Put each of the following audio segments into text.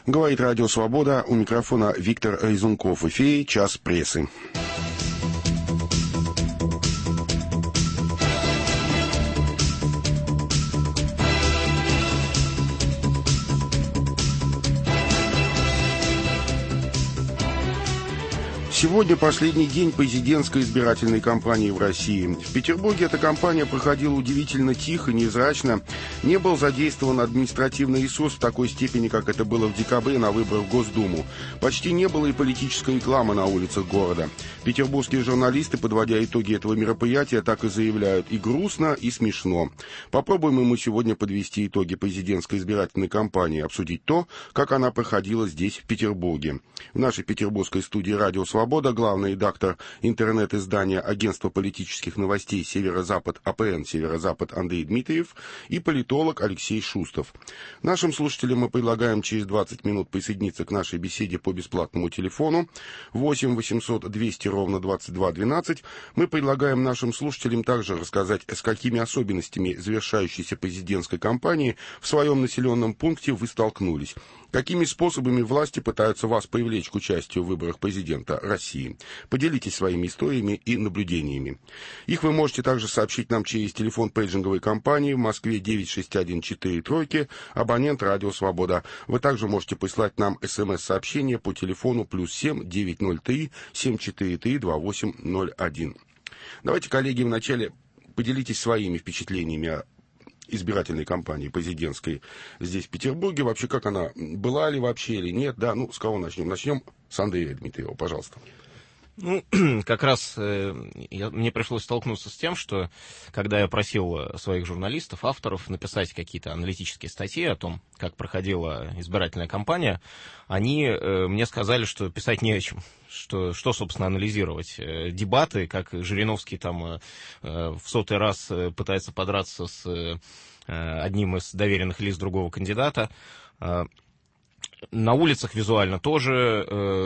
Говорит Радио Свобода, у микрофона Виктор Резунков. В эфире «Час прессы». Сегодня последний день президентской избирательной кампании в России. В Петербурге эта кампания проходила удивительно тихо, невзрачно. Не был задействован административный ресурс в такой степени, как это было в декабре на выборах в Госдуму. Почти не было и политической рекламы на улицах города. Петербургские журналисты, подводя итоги этого мероприятия, так и заявляют: и грустно, и смешно. Попробуем мы сегодня подвести итоги президентской избирательной кампании, обсудить то, как она проходила здесь, в Петербурге. В нашей петербургской студии «Радио Свобода» главный редактор интернет-издания Агентства политических новостей «Северо-Запад» АПН «Северо-Запад» Андрей Дмитриев и политолог Алексей Шустов. Нашим слушателям мы предлагаем через 20 минут присоединиться к нашей беседе по бесплатному телефону 8 800 200 ровно 22 12. Мы предлагаем нашим слушателям также рассказать, с какими особенностями завершающейся президентской кампании в своем населенном пункте вы столкнулись. Какими способами власти пытаются вас привлечь к участию в выборах президента России? Поделитесь своими историями и наблюдениями. Их вы можете также сообщить нам через телефон пейджинговой компании в Москве 96143, абонент «Радио Свобода». Вы также можете прислать нам СМС-сообщение по телефону +7 903 743 2801. Давайте, коллеги, вначале поделитесь своими впечатлениями о избирательной кампании президентской здесь, в Петербурге. Вообще, как она? Была ли вообще или нет? Да, с кого начнем? Начнем с Андрея Дмитриева, пожалуйста. Как раз мне пришлось столкнуться с тем, что когда я просил своих журналистов, авторов написать какие-то аналитические статьи о том, как проходила избирательная кампания, они мне сказали, что писать не о чем, что собственно, анализировать. Дебаты, как Жириновский там в 100-й раз пытается подраться с одним из доверенных лиц другого кандидата. На улицах визуально тоже,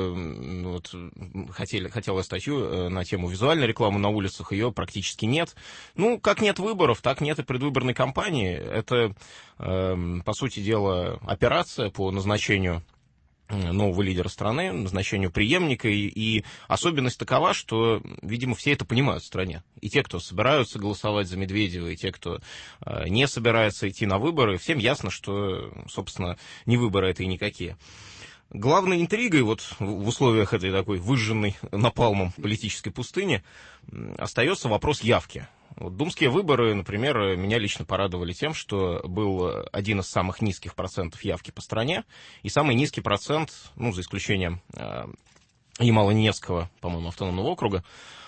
хотела статью на тему визуальной рекламы на улицах, ее практически нет. Как нет выборов, так нет и предвыборной кампании. Это, по сути дела, операция по назначению нового лидера страны, назначению преемника, и особенность такова, что, видимо, все это понимают в стране. И те, кто собираются голосовать за Медведева, и те, кто не собирается идти на выборы, всем ясно, что, собственно, не выборы это и никакие. Главной интригой в условиях этой такой выжженной напалмом политической пустыни остается вопрос явки. Думские выборы, например, меня лично порадовали тем, что был один из самых низких процентов явки по стране, и самый низкий процент, за исключением Ямало-Ненецкого, по-моему, автономного округа,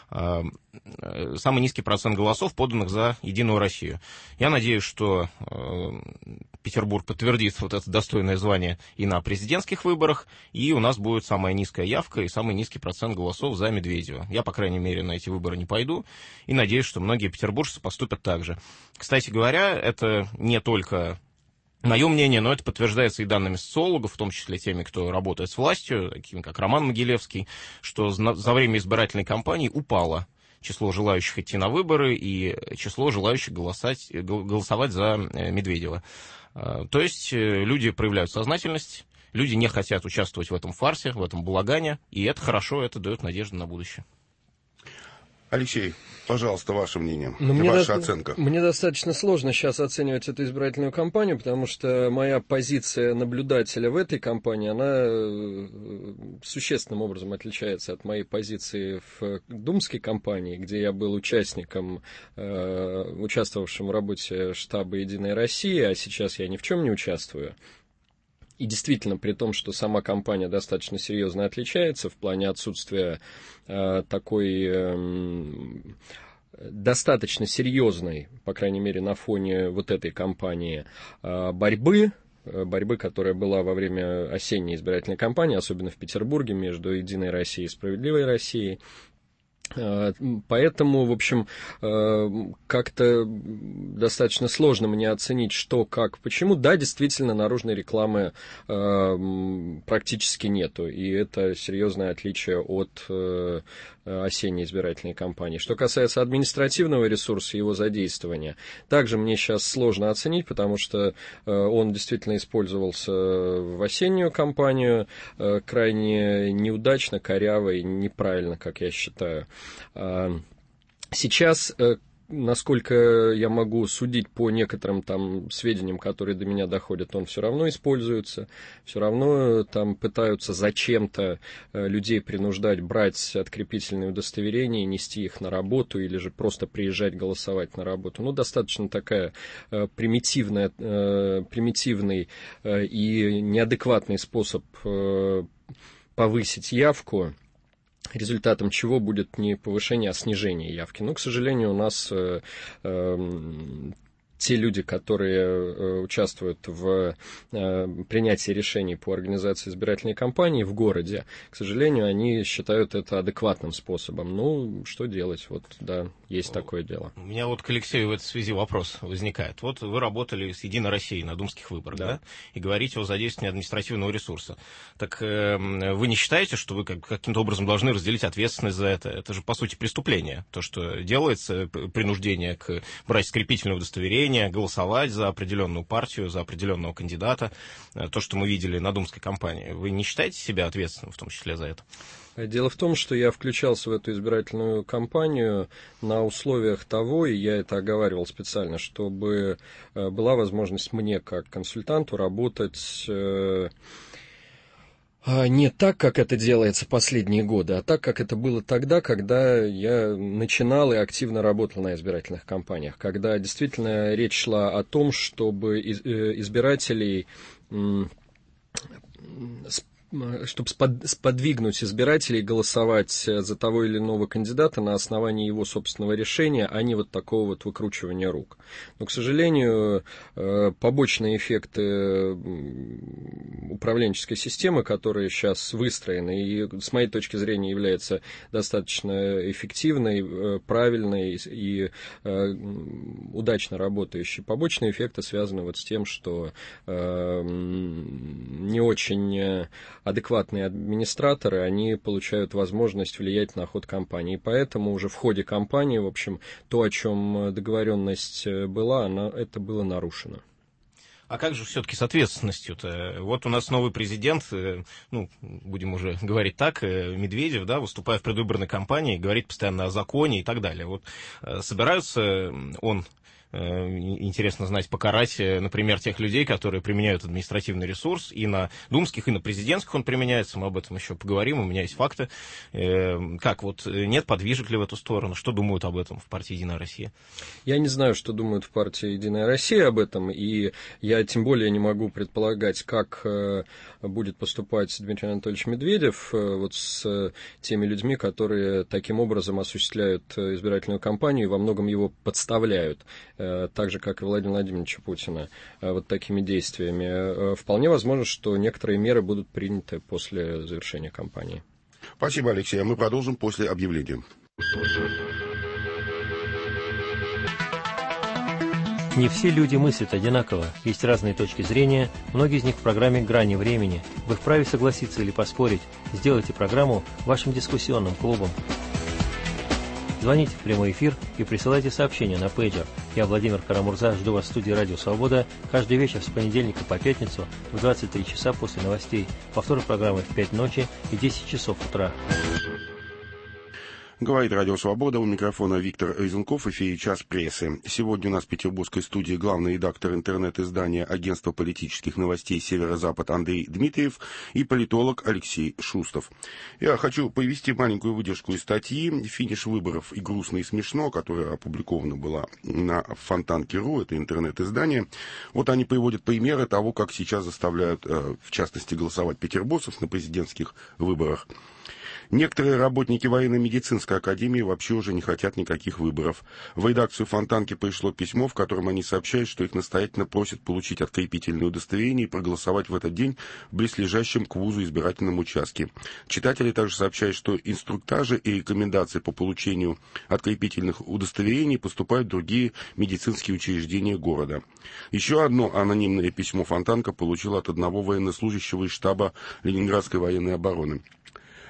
самый низкий процент голосов, поданных за «Единую Россию». Я надеюсь, что Петербург подтвердит это достойное звание и на президентских выборах, и у нас будет самая низкая явка и самый низкий процент голосов за Медведева. Я, по крайней мере, на эти выборы не пойду, и надеюсь, что многие петербуржцы поступят так же. Кстати говоря, это не только мое мнение, но это подтверждается и данными социологов, в том числе теми, кто работает с властью, такими как Роман Могилевский, что за время избирательной кампании упало число желающих идти на выборы и число желающих голосовать за Медведева. То есть люди проявляют сознательность, люди не хотят участвовать в этом фарсе, в этом балагане, и это хорошо, это дает надежду на будущее. Алексей, пожалуйста, ваше мнение и ваша оценка. Мне достаточно сложно сейчас оценивать эту избирательную кампанию, потому что моя позиция наблюдателя в этой кампании, она существенным образом отличается от моей позиции в думской кампании, где я был участником, участвовавшим в работе штаба «Единой России», а сейчас я ни в чем не участвую. И действительно, при том, что сама кампания достаточно серьезно отличается в плане отсутствия такой достаточно серьезной, по крайней мере, на фоне вот этой кампании борьбы, которая была во время осенней избирательной кампании, особенно в Петербурге, между «Единой Россией» и «Справедливой Россией». Поэтому, в общем, как-то достаточно сложно мне оценить, что, как, почему. Да, действительно, наружной рекламы практически нету, и это серьезное отличие от осенней избирательной кампании. Что касается административного ресурса и его задействования, также мне сейчас сложно оценить, потому что он действительно использовался в осеннюю кампанию крайне неудачно, коряво и неправильно, как я считаю. Сейчас, насколько я могу судить по некоторым там сведениям, которые до меня доходят, он все равно используется, все равно там пытаются зачем-то людей принуждать брать открепительные удостоверения, нести их на работу или же просто приезжать голосовать на работу. Ну, достаточно такая примитивный и неадекватный способ повысить явку, результатом чего будет не повышение, а снижение явки. Но, к сожалению, у нас те люди, которые участвуют в принятии решений по организации избирательной кампании в городе, к сожалению, они считают это адекватным способом. Ну, что делать? Вот, да, есть такое дело. У меня вот к Алексею в этой связи вопрос возникает. Вот вы работали с «Единой Россией» на думских выборах, да? И говорите о задействовании административного ресурса. Так вы не считаете, что вы каким-то образом должны разделить ответственность за это? Это же, по сути, преступление. То, что делается, принуждение брать скрепительное удостоверение, голосовать за определенную партию, за определенного кандидата, то, что мы видели на думской кампании. Вы не считаете себя ответственным, в том числе, за это? Дело в том, что я включался в эту избирательную кампанию на условиях того, и я это оговаривал специально, чтобы была возможность мне, как консультанту, работать не так, как это делается последние годы, а так, как это было тогда, когда я начинал и активно работал на избирательных кампаниях, когда действительно речь шла о том, чтобы избирателей, чтобы сподвигнуть избирателей голосовать за того или иного кандидата на основании его собственного решения, а не вот такого вот выкручивания рук. Но, к сожалению, побочные эффекты управленческой системы, которая сейчас выстроена и, с моей точки зрения, является достаточно эффективной, правильной и удачно работающей, побочные эффекты связаны вот с тем, что не очень адекватные администраторы, они получают возможность влиять на ход кампании. И поэтому уже в ходе кампании, в общем, то, о чем договоренность была, это было нарушено. А как же все-таки с ответственностью-то? Вот у нас новый президент, ну, будем уже говорить так, Медведев, да, выступая в предвыборной кампании, говорит постоянно о законе и так далее. Вот собираются интересно знать, покарать, например, тех людей, которые применяют административный ресурс, и на думских, и на президентских он применяется, мы об этом еще поговорим, у меня есть факты. Как, вот нет подвижек ли в эту сторону? Что думают об этом в партии «Единая Россия»? Я не знаю, что думают в партии «Единая Россия» об этом, и я тем более не могу предполагать, как будет поступать Дмитрий Анатольевич Медведев вот с теми людьми, которые таким образом осуществляют избирательную кампанию и во многом его подставляют, так же, как и Владимира Владимировича Путина, вот такими действиями. Вполне возможно, что некоторые меры будут приняты после завершения кампании. Спасибо, Алексей. Мы продолжим после объявления. Не все люди мыслят одинаково, есть разные точки зрения, многие из них в программе «Грани времени». Вы вправе согласиться или поспорить. Сделайте программу вашим дискуссионным клубом. Звоните в прямой эфир и присылайте сообщения на пейджер. Я, Владимир Карамурза, жду вас в студии «Радио Свобода» каждый вечер с понедельника по пятницу в 23 часа после новостей. Повтор программы в 5 ночи и 10 часов утра. Говорит «Радио Свобода», у микрофона Виктор Резунков, в эфире «Час прессы». Сегодня у нас в петербургской студии главный редактор интернет-издания Агентства политических новостей «Северо-Запад» Андрей Дмитриев и политолог Алексей Шустов. Я хочу повести маленькую выдержку из статьи «Финиш выборов и грустно, и смешно», которая опубликована была на Фонтанке.ру, это интернет-издание. Вот они приводят примеры того, как сейчас заставляют, в частности, голосовать петербуржцев на президентских выборах. Некоторые работники военно-медицинской академии вообще уже не хотят никаких выборов. В редакцию Фонтанки пришло письмо, в котором они сообщают, что их настоятельно просят получить открепительное удостоверение и проголосовать в этот день в близлежащем к вузу избирательном участке. Читатели также сообщают, что инструктажи и рекомендации по получению открепительных удостоверений поступают в другие медицинские учреждения города. Еще одно анонимное письмо Фонтанка получила от одного военнослужащего из штаба Ленинградской военной обороны.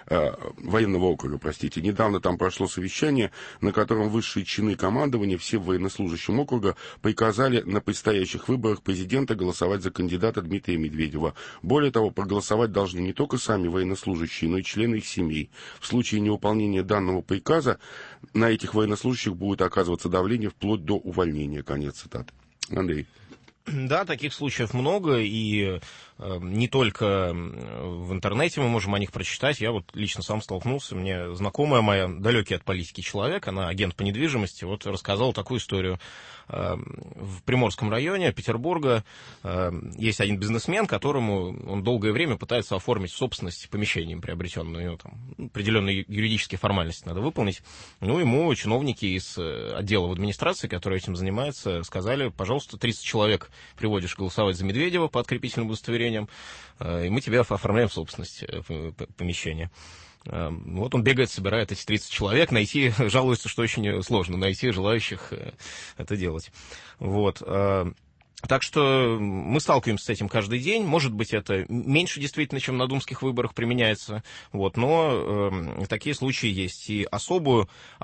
военного округа, простите. Недавно там прошло совещание, на котором высшие чины командования, все военнослужащим округа, приказали на предстоящих выборах президента голосовать за кандидата Дмитрия Медведева. Более того, проголосовать должны не только сами военнослужащие, но и члены их семей. В случае невыполнения данного приказа на этих военнослужащих будет оказываться давление вплоть до увольнения. Конец цитаты. Андрей. Да, таких случаев много, и не только в интернете мы можем о них прочитать. Я вот лично сам столкнулся, мне знакомая моя, далекий от политики человек, она агент по недвижимости, вот рассказала такую историю. В Приморском районе Петербурга есть один бизнесмен, которому он долгое время пытается оформить собственность помещением приобретенную, там определенные юридические формальности надо выполнить. Ну, ему чиновники из отдела в администрации, которые этим занимаются, сказали: пожалуйста, 30 человек приводишь голосовать за Медведева по открепительным удостоверениям, и мы тебе оформляем собственность помещения. Вот он бегает, собирает эти 30 человек, найти, жалуется, что очень сложно найти желающих это делать. Вот. Так что мы сталкиваемся с этим каждый день. Может быть, это меньше действительно, чем на думских выборах применяется, вот, но такие случаи есть. И особый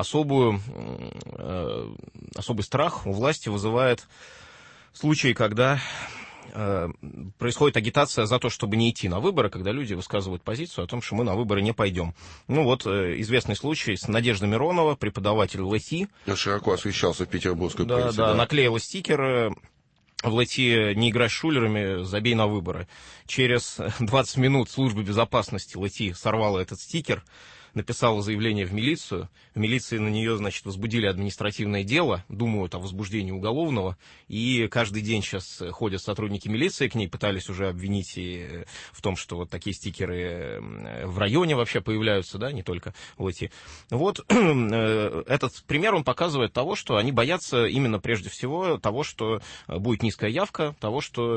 страх у власти вызывает случаи, когда происходит агитация за то, чтобы не идти на выборы, когда люди высказывают позицию о том, что мы на выборы не пойдем. Ну вот известный случай с Надеждой Миронова, преподаватель ЛТИ. Широко освещался в петербургской прессе. Да, наклеила стикер: в ЛТИ не играй с шулерами, забей на выборы. Через 20 минут служба безопасности ЛТИ сорвала этот стикер, написала заявление в милицию. В милиции на нее, значит, возбудили административное дело, думают о возбуждении уголовного, и каждый день сейчас ходят сотрудники милиции к ней, пытались уже обвинить и в том, что вот такие стикеры в районе вообще появляются, да, не только в ЛТИ. Вот этот пример, он показывает того, что они боятся именно прежде всего того, что будет низкая явка, того, что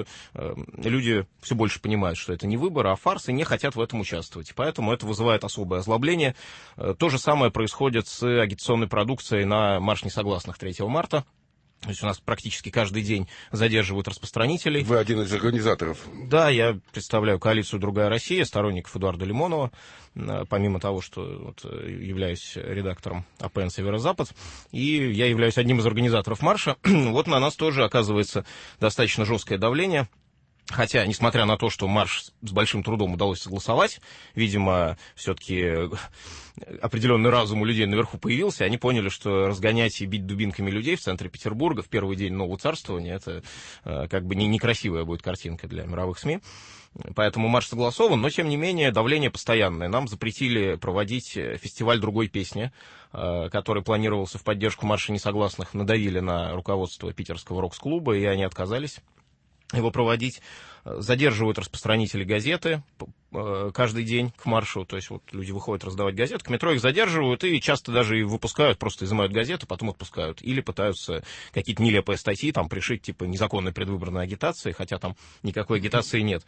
люди все больше понимают, что это не выборы, а фарс, и не хотят в этом участвовать. Поэтому это вызывает особое озлобление. То же самое происходит с агитационной продукцией на марш несогласных 3 марта. То есть у нас практически каждый день задерживают распространителей. Вы один из организаторов. Да, я представляю коалицию «Другая Россия», сторонников Эдуарда Лимонова, помимо того, что вот являюсь редактором АПН «Северо-Запад», и я являюсь одним из организаторов марша. Вот на нас тоже оказывается достаточно жесткое давление. Хотя, несмотря на то, что марш с большим трудом удалось согласовать, видимо, все-таки определенный разум у людей наверху появился, они поняли, что разгонять и бить дубинками людей в центре Петербурга в первый день нового царствования, это как бы некрасивая будет картинка для мировых СМИ. Поэтому марш согласован, но, тем не менее, давление постоянное. Нам запретили проводить фестиваль другой песни, который планировался в поддержку марша несогласных, надавили на руководство питерского рокс-клуба, и они отказались его проводить. Задерживают распространители газеты каждый день к маршу, то есть вот люди выходят раздавать газеты, к метро их задерживают и часто даже и выпускают, просто изымают газеты, потом отпускают. Или пытаются какие-то нелепые статьи там пришить, типа незаконной предвыборной агитации, хотя там никакой агитации нет.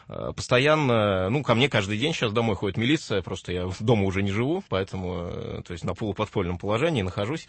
Постоянно, ко мне каждый день сейчас домой ходит милиция, просто я дома уже не живу, поэтому, то есть на полуподпольном положении нахожусь.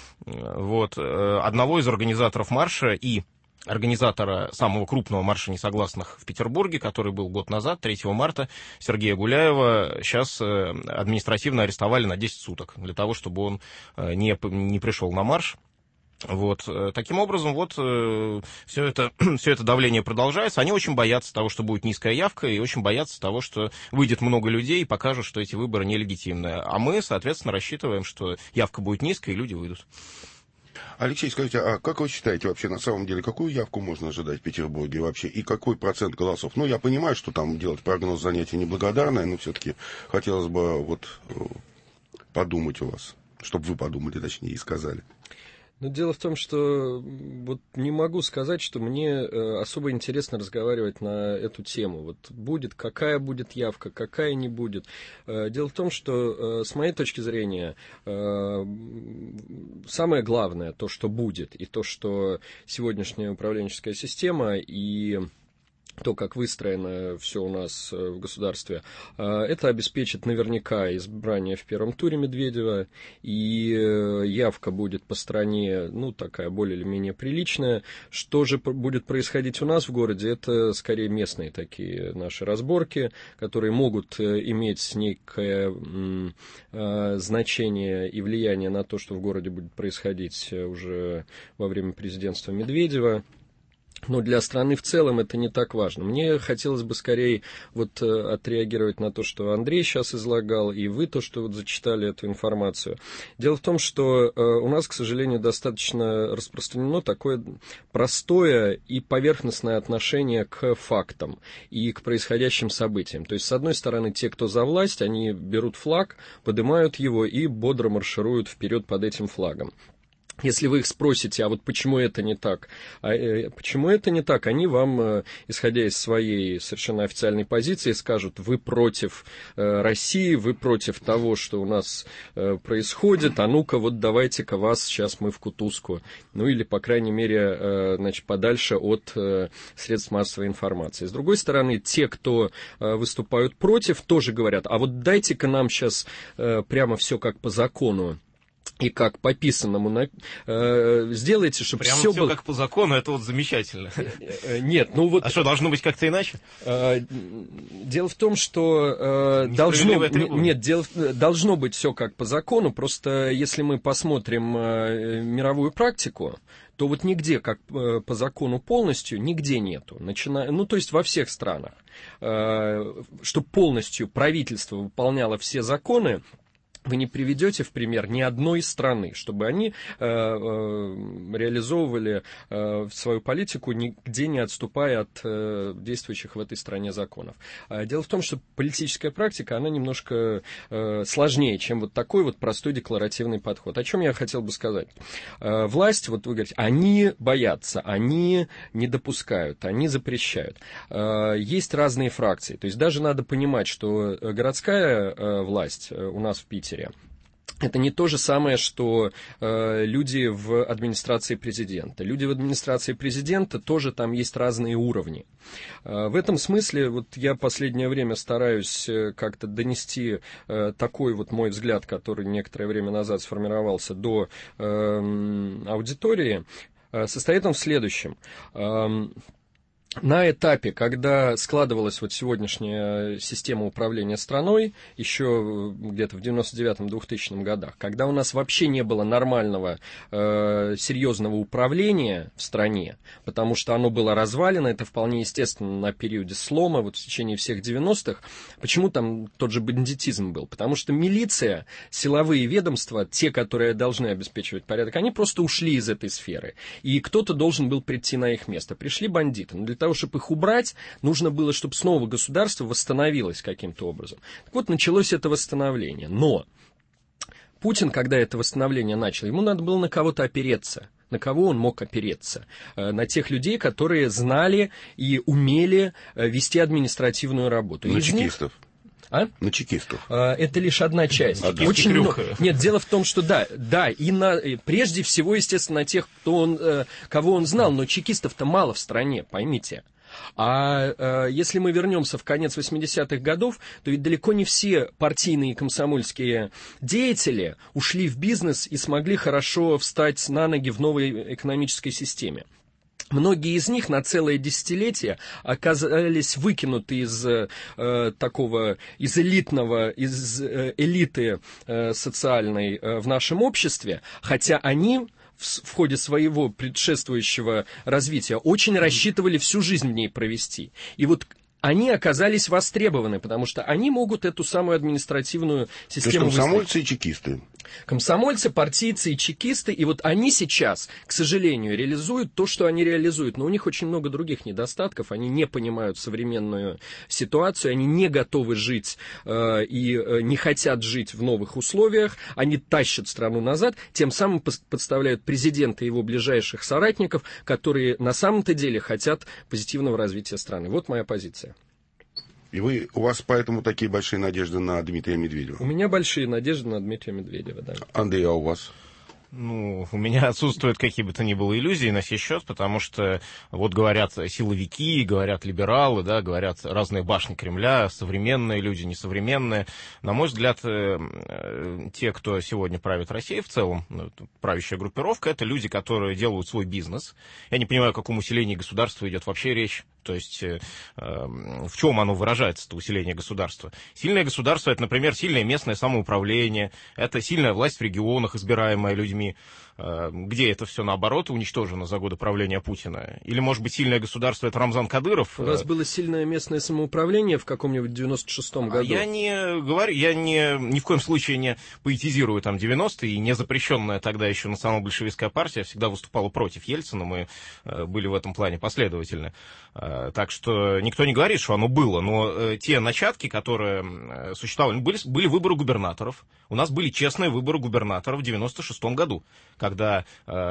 Вот. Одного из организаторов марша и организатора самого крупного марша несогласных в Петербурге, который был год назад, 3 марта, Сергея Гуляева, сейчас административно арестовали на 10 суток для того, чтобы он не пришел на марш. Вот. Таким образом, вот все это давление продолжается. Они очень боятся того, что будет низкая явка, и очень боятся того, что выйдет много людей и покажут, что эти выборы нелегитимны. А мы, соответственно, рассчитываем, что явка будет низкая, и люди выйдут. Алексей, скажите, а как вы считаете вообще на самом деле, какую явку можно ожидать в Петербурге вообще и какой процент голосов? Я понимаю, что там делать прогноз занятие неблагодарное, но все-таки хотелось бы подумать у вас, чтобы вы подумали, точнее, и сказали. Дело в том, что не могу сказать, что мне особо интересно разговаривать на эту тему. Какая будет явка, какая не будет. Дело в том, что с моей точки зрения самое главное, то, что будет, и то, что сегодняшняя управленческая система и то, как выстроено все у нас в государстве, это обеспечит наверняка избрание в первом туре Медведева, и явка будет по стране, такая более или менее приличная. Что же будет происходить у нас в городе, это скорее местные такие наши разборки, которые могут иметь некое значение и влияние на то, что в городе будет происходить уже во время президентства Медведева. Но для страны в целом это не так важно. Мне хотелось бы скорее отреагировать на то, что Андрей сейчас излагал, и вы то, что зачитали эту информацию. Дело в том, что у нас, к сожалению, достаточно распространено такое простое и поверхностное отношение к фактам и к происходящим событиям. То есть, с одной стороны, те, кто за власть, они берут флаг, поднимают его и бодро маршируют вперед под этим флагом. Если вы их спросите, а вот почему это не так? Почему это не так? Они вам, исходя из своей совершенно официальной позиции, скажут: вы против России, вы против того, что у нас происходит, а ну-ка вот давайте-ка вас сейчас мы в кутузку. Или, по крайней мере, подальше от средств массовой информации. С другой стороны, те, кто выступают против, тоже говорят: а вот дайте-ка нам сейчас прямо все как по закону и как по писанному сделайте, чтобы прямо все все было как по закону, это вот замечательно. Нет, А что, должно быть как-то иначе? Дело в том, что должно быть все как по закону, просто если мы посмотрим мировую практику, то вот нигде, как по закону полностью, нигде нету. То есть во всех странах, чтобы полностью правительство выполняло все законы, вы не приведете в пример ни одной страны, чтобы они реализовывали свою политику, нигде не отступая от действующих в этой стране законов. Дело в том, что политическая практика, она немножко сложнее, чем вот такой вот простой декларативный подход. О чем я хотел бы сказать? Власть, вот вы говорите, они боятся, они не допускают, они запрещают. Есть разные фракции. То есть даже надо понимать, что городская власть у нас в Питере, это не то же самое, что люди в администрации президента. Люди в администрации президента тоже там есть разные уровни. В этом смысле вот я последнее время стараюсь как-то донести такой вот мой взгляд, который некоторое время назад сформировался до аудитории. Состоит он в следующем. На этапе, когда складывалась вот сегодняшняя система управления страной, еще где-то в 99-2000 годах, когда у нас вообще не было нормального, серьезного управления в стране, потому что оно было развалено, это вполне естественно на периоде слома, вот в течение всех 90-х. Почему там тот же бандитизм был? Потому что милиция, силовые ведомства, те, которые должны обеспечивать порядок, они просто ушли из этой сферы. И кто-то должен был прийти на их место. Пришли бандиты. Но для того, чтобы их убрать, нужно было, чтобы снова государство восстановилось каким-то образом. Так вот, началось это восстановление. Но Путин, когда это восстановление начал, ему надо было на кого-то опереться. На кого он мог опереться? На тех людей, которые знали и умели вести административную работу. На чекистов. На чекистов. Это лишь одна часть. Очень много. Нет, дело в том, что прежде всего, естественно, на тех, кого он знал, но чекистов-то мало в стране, поймите. А если мы вернемся в конец 80-х годов, то ведь далеко не все партийные и комсомольские деятели ушли в бизнес и смогли хорошо встать на ноги в новой экономической системе. Многие из них на целое десятилетие оказались выкинуты из элиты социальной в нашем обществе, хотя они в ходе своего предшествующего развития очень рассчитывали всю жизнь в ней провести. И вот они оказались востребованы, потому что они могут эту самую административную систему выстроить. Комсомольцы и чекисты. Комсомольцы, партийцы и чекисты, и вот они сейчас, к сожалению, реализуют то, что они реализуют, но у них очень много других недостатков, они не понимают современную ситуацию, они не готовы жить и не хотят жить в новых условиях, они тащат страну назад, тем самым подставляют президента и его ближайших соратников, которые на самом-то деле хотят позитивного развития страны. Вот моя позиция. И у вас поэтому такие большие надежды на Дмитрия Медведева? У меня большие надежды на Дмитрия Медведева, да. Андрей, а у вас? Ну, у меня отсутствуют какие бы то ни было иллюзии на сей счет, потому что вот говорят силовики, говорят либералы, да, говорят разные башни Кремля, современные люди, несовременные. На мой взгляд, те, кто сегодня правит Россией в целом, правящая группировка, это люди, которые делают свой бизнес. Я не понимаю, о каком усилении государства идет вообще речь. То есть в чем оно выражается, это усиление государства? Сильное государство – это, например, сильное местное самоуправление, это сильная власть в регионах, избираемая людьми. Где это все, наоборот, уничтожено за годы правления Путина? Или, может быть, сильное государство – это Рамзан Кадыров? У нас было сильное местное самоуправление в каком-нибудь 96-м году. Я не говорю, я ни в коем случае не поэтизирую там 90-е, и не запрещенная тогда еще национал-большевистская партия всегда выступала против Ельцина, мы были в этом плане последовательны. Так что никто не говорит, что оно было, но те начатки, которые существовали, были выборы губернаторов. У нас были честные выборы губернаторов в 96-м году, когда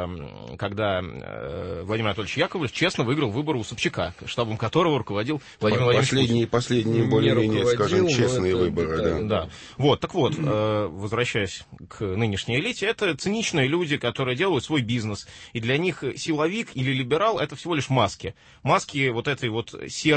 Владимир Анатольевич Яковлев честно выиграл выборы у Собчака, штабом которого руководил Владимир Владимирович. Последние более-менее, скажем, честные выборы. Да. Вот, так вот, возвращаясь к нынешней элите, это циничные люди, которые делают свой бизнес, и для них силовик или либерал – это всего лишь маски. Маски вот этой вот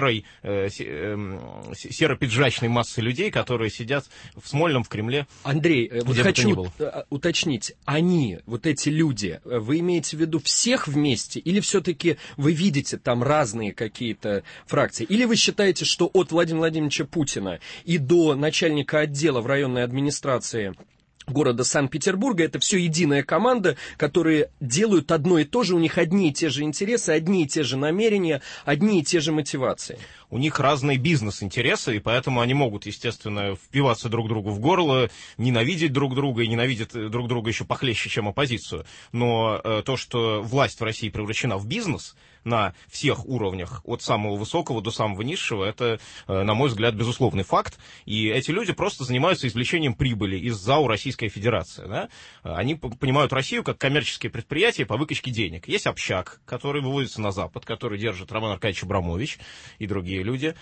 серо-пиджачной массы людей, которые сидят в Смольном, в Кремле. Андрей, вот хочу уточнить, они, вот эти люди, вы имеете в виду всех вместе, или все-таки вы видите там разные какие-то фракции? Или вы считаете, что от Владимира Владимировича Путина и до начальника отдела в районной администрации города Санкт-Петербурга это все единая команда, которые делают одно и то же, у них одни и те же интересы, одни и те же намерения, одни и те же мотивации? У них разные бизнес-интересы, и поэтому они могут, естественно, впиваться друг другу в горло, ненавидеть друг друга и ненавидят друг друга еще похлеще, чем оппозицию. Но то, что власть в России превращена в бизнес на всех уровнях, от самого высокого до самого низшего, это, на мой взгляд, безусловный факт. И эти люди просто занимаются извлечением прибыли из ЗАО Российская Федерация. Да? Они понимают Россию как коммерческое предприятие по выкачке денег. Есть общак, который выводится на Запад, который держит Роман Аркадьевич Абрамович и другие люди.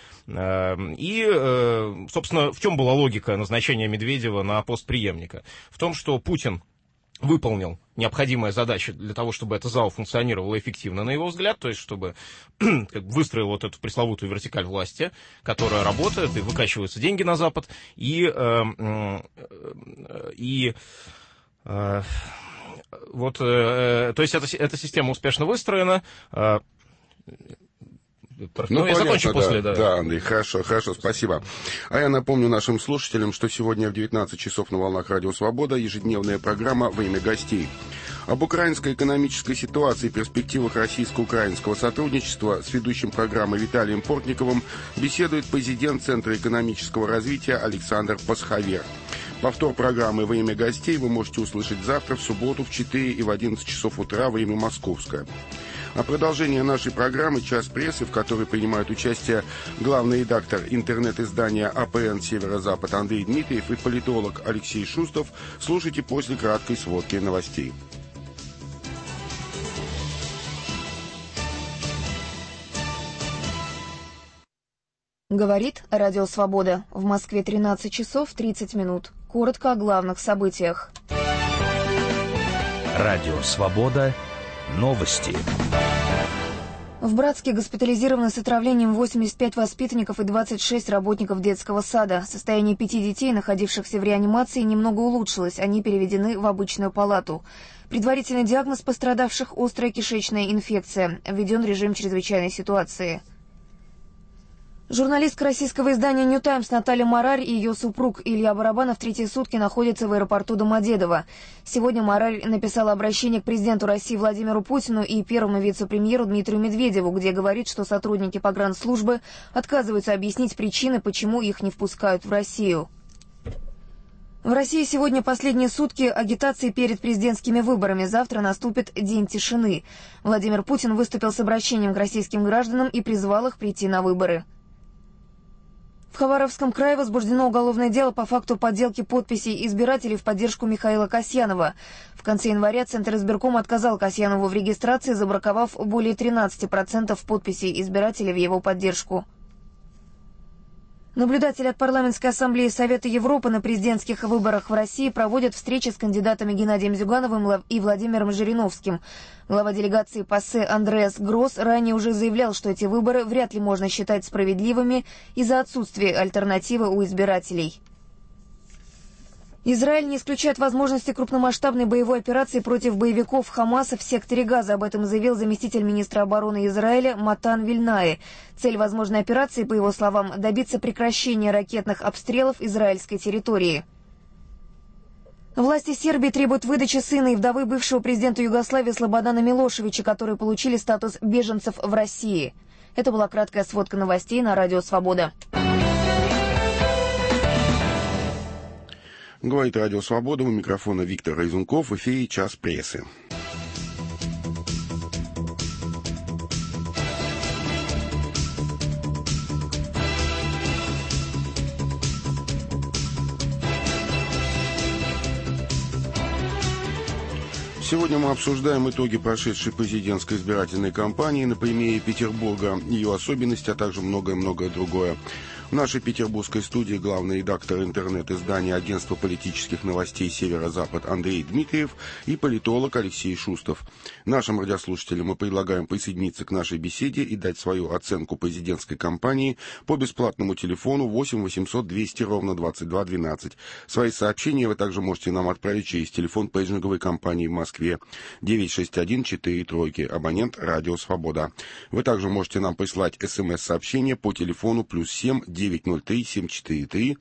И, собственно, в чем была логика назначения Медведева на пост преемника? В том, что Путин выполнил необходимые задачи для того, чтобы это ЗАО функционировало эффективно, на его взгляд, то есть чтобы выстроил вот эту пресловутую вертикаль власти, которая работает, и выкачиваются деньги на Запад, вот, то есть эта система успешно выстроена. Я закончу после, да, Андрей, хорошо, спасибо. А я напомню нашим слушателям, что сегодня в 19 часов на волнах Радио Свобода ежедневная программа «Время гостей». Об украинской экономической ситуации и перспективах российско-украинского сотрудничества с ведущим программы Виталием Портниковым беседует президент Центра экономического развития Александр Пасховер. Повтор программы «Время гостей» вы можете услышать завтра, в субботу, в 4 и в 11 часов утра, время московское. А продолжение нашей программы «Час прессы», в которой принимают участие главный редактор интернет-издания АПН «Северо-Запад» Андрей Дмитриев и политолог Алексей Шустов, слушайте после краткой сводки новостей. Говорит Радио Свобода. В Москве 13 часов 30 минут. Коротко о главных событиях. Радио Свобода. Новости. В Братске госпитализированы с отравлением 85 воспитанников и 26 работников детского сада. Состояние 5 детей, находившихся в реанимации, немного улучшилось. Они переведены в обычную палату. Предварительный диагноз пострадавших – острая кишечная инфекция. Введен режим чрезвычайной ситуации. Журналистка российского издания «Нью Таймс» Наталья Марарь и ее супруг Илья Барабанов третьи сутки находятся в аэропорту Домодедово. Сегодня Марарь написала обращение к президенту России Владимиру Путину и первому вице-премьеру Дмитрию Медведеву, где говорит, что сотрудники погранслужбы отказываются объяснить причины, почему их не впускают в Россию. В России сегодня последние сутки агитации перед президентскими выборами. Завтра наступит день тишины. Владимир Путин выступил с обращением к российским гражданам и призвал их прийти на выборы. В Хабаровском крае возбуждено уголовное дело по факту подделки подписей избирателей в поддержку Михаила Касьянова. В конце января Центр избиркома отказал Касьянову в регистрации, забраковав более 13% подписей избирателей в его поддержку. Наблюдатели от Парламентской ассамблеи Совета Европы на президентских выборах в России проводят встречи с кандидатами Геннадием Зюгановым и Владимиром Жириновским. Глава делегации ПАСЕ Андреас Гросс ранее уже заявлял, что эти выборы вряд ли можно считать справедливыми из-за отсутствия альтернативы у избирателей. Израиль не исключает возможности крупномасштабной боевой операции против боевиков Хамаса в секторе Газа. Об этом заявил заместитель министра обороны Израиля Матан Вильнаи. Цель возможной операции, по его словам, добиться прекращения ракетных обстрелов израильской территории. Власти Сербии требуют выдачи сына и вдовы бывшего президента Югославии Слободана Милошевича, которые получили статус беженцев в России. Это была краткая сводка новостей на Радио Свобода. Говорит Радио Свобода, у микрофона Виктор Разумков, в эфире «Час прессы». Сегодня мы обсуждаем итоги прошедшей президентской избирательной кампании на примере Петербурга, ее особенности, а также многое-многое другое. В нашей петербургской студии главный редактор интернет-издания агентства политических новостей «Северо-Запад» Андрей Дмитриев и политолог Алексей Шустов. Нашим радиослушателям мы предлагаем присоединиться к нашей беседе и дать свою оценку президентской кампании по бесплатному телефону 8 800 200 ровно 22 12. Свои сообщения вы также можете нам отправить через телефон пейджинговой компании в Москве 961-43, абонент «Радио Свобода». Вы также можете нам прислать СМС-сообщение по телефону +7 903-743-2801.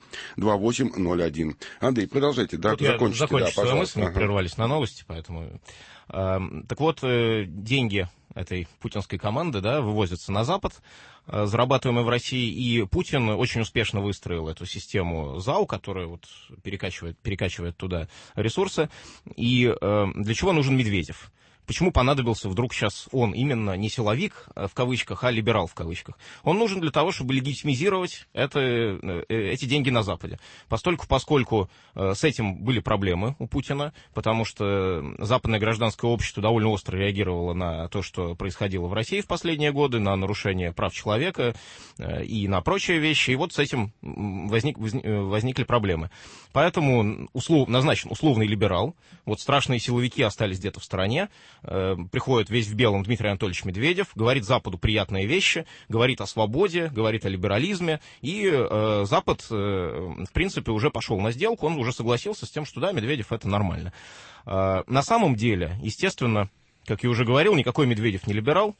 Андрей, продолжайте, да? Вот закончите, свою мысль, мы прервались на новости, поэтому... Так вот, деньги этой путинской команды, да, вывозятся на Запад, зарабатываемые в России, и Путин очень успешно выстроил эту систему ЗАУ, которая вот перекачивает туда ресурсы. И для чего нужен Медведев? Почему понадобился вдруг сейчас он именно не силовик, в кавычках, а либерал, в кавычках? Он нужен для того, чтобы легитимизировать эти деньги на Западе. Поскольку с этим были проблемы у Путина, потому что западное гражданское общество довольно остро реагировало на то, что происходило в России в последние годы, на нарушение прав человека и на прочие вещи. И вот с этим возникли проблемы. Поэтому назначен условный либерал. Вот страшные силовики остались где-то в стороне. Приходит весь в белом Дмитрий Анатольевич Медведев, говорит Западу приятные вещи, говорит о свободе, говорит о либерализме, и Запад, в принципе, уже пошел на сделку, он уже согласился с тем, что да, Медведев это нормально. На самом деле, естественно, как я уже говорил, никакой Медведев не либерал,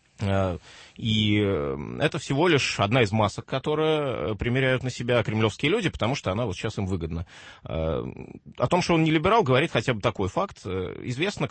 и это всего лишь одна из масок, которые примеряют на себя кремлевские люди, потому что она вот сейчас им выгодна. О том, что он не либерал, говорит хотя бы такой факт. Известен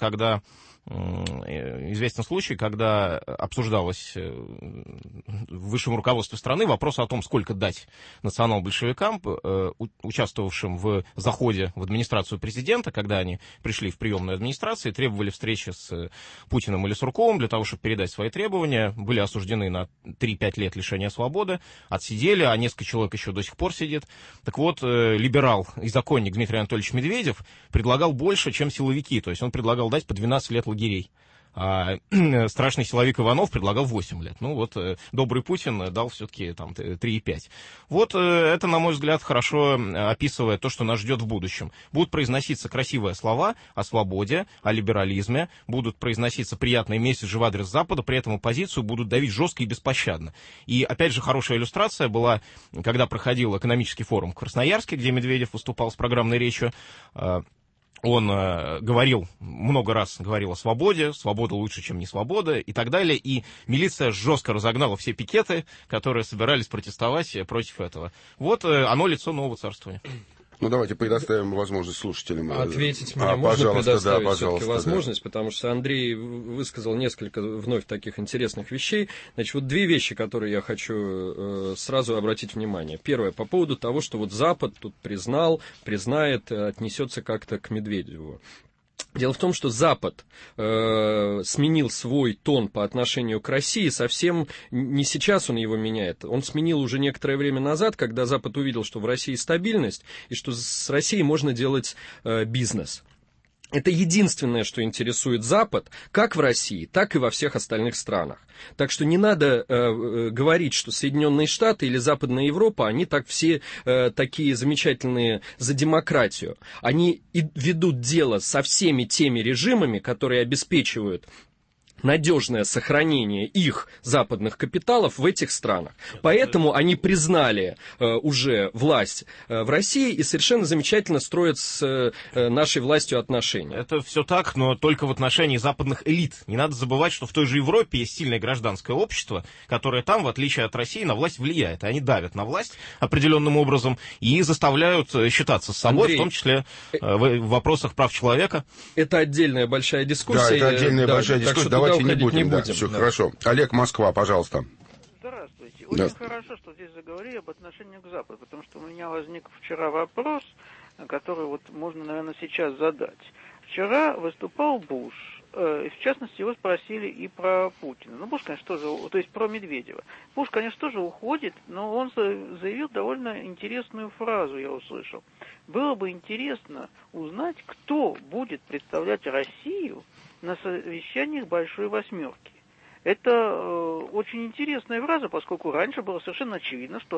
случай, когда обсуждалось в высшем руководстве страны вопрос о том, сколько дать национал-большевикам, участвовавшим в заходе в администрацию президента, когда они пришли в приемную администрацию, требовали встречи с Путиным или Сурковым для того, чтобы передать свои требования, были осуждены на 3-5 лет лишения свободы, отсидели, а несколько человек еще до сих пор сидит. Так вот, либерал и законник Дмитрий Анатольевич Медведев предлагал больше, чем силовики, то есть он предлагал дать по 12 лет лагерей. А страшный силовик Иванов предлагал 8 лет. Ну вот добрый Путин дал все-таки там 3,5. Вот это, на мой взгляд, хорошо описывает то, что нас ждет в будущем. Будут произноситься красивые слова о свободе, о либерализме, будут произноситься приятные месседжи в адрес Запада, при этом оппозицию будут давить жестко и беспощадно. И опять же хорошая иллюстрация была, когда проходил экономический форум в Красноярске, где Медведев выступал с программной речью. Он много раз говорил о свободе, свобода лучше, чем не свобода и так далее. И милиция жестко разогнала все пикеты, которые собирались протестовать против этого. Вот оно лицо нового царствования. Ну, давайте предоставим возможность слушателям. Ответить мне можно предоставить все-таки возможность, потому что Андрей высказал несколько вновь таких интересных вещей. Значит, вот две вещи, которые я хочу сразу обратить внимание. Первое, по поводу того, что вот Запад тут признает, отнесется как-то к Медведеву. Дело в том, что Запад сменил свой тон по отношению к России совсем не сейчас он его меняет. Он сменил уже некоторое время назад, когда Запад увидел, что в России стабильность и что с Россией можно делать бизнес. Это единственное, что интересует Запад, как в России, так и во всех остальных странах. Так что не надо говорить, что Соединенные Штаты или Западная Европа, они так все такие замечательные за демократию. Они ведут дело со всеми теми режимами, которые обеспечивают надежное сохранение их западных капиталов в этих странах. Поэтому они признали уже власть в России и совершенно замечательно строят с нашей властью отношения. Это все так, но только в отношении западных элит. Не надо забывать, что в той же Европе есть сильное гражданское общество, которое там, в отличие от России, на власть влияет. Они давят на власть определенным образом и заставляют считаться с собой, Андрей, в том числе в вопросах прав человека. Это отдельная большая дискуссия. Да, это отдельная большая дискуссия. Давайте не будем. Да, все да. Хорошо. Олег, Москва, пожалуйста. Здравствуйте. Очень хорошо, что здесь заговорили об отношении к Западу, потому что у меня возник вчера вопрос, который вот можно, наверное, сейчас задать. Вчера выступал Буш, и в частности его спросили и про Путина. Ну, Буш, конечно, тоже, то есть про Медведева. Буш, конечно, тоже уходит, но он заявил довольно интересную фразу, я услышал. Было бы интересно узнать, кто будет представлять Россию на совещаниях Большой Восьмерки. Это очень интересная фраза, поскольку раньше было совершенно очевидно, что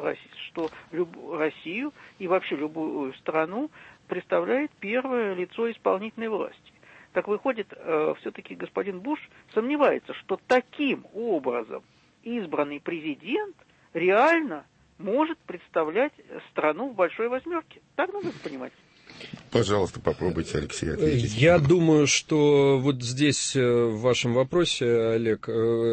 Россию и вообще любую страну представляет первое лицо исполнительной власти. Так выходит, все-таки господин Буш сомневается, что таким образом избранный президент реально может представлять страну в Большой Восьмерке. Так надо понимать. Пожалуйста, попробуйте, Алексей, ответить. Я думаю, что вот здесь в вашем вопросе, Олег,